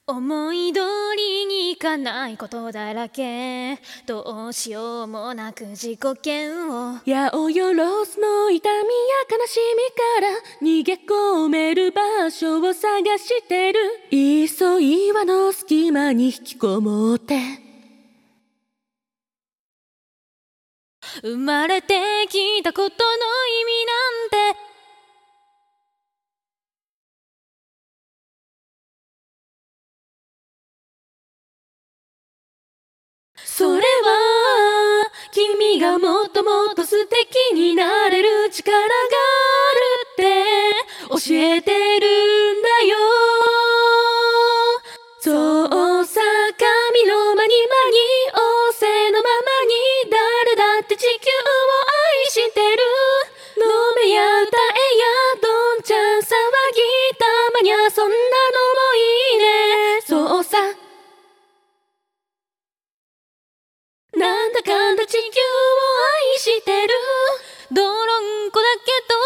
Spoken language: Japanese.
思い通りにいかないことだらけ。どうしようもなく自己嫌悪。 八百万の痛みや悲しみから逃げ込める場所を探してる。いっそ岩の隙間に引きこもって。 生まれてきたことの意味なんてそれは君がもっともっと素敵になれる力があるって教えてるんだよ。そうさ、神の間に間に仰せのままに誰だって地球を愛してる。飲めや歌えやどんちゃん騒ぎたまにゃそんなのもいいね。そうさ、なんだかんだ地球を愛してる。 泥んこだけど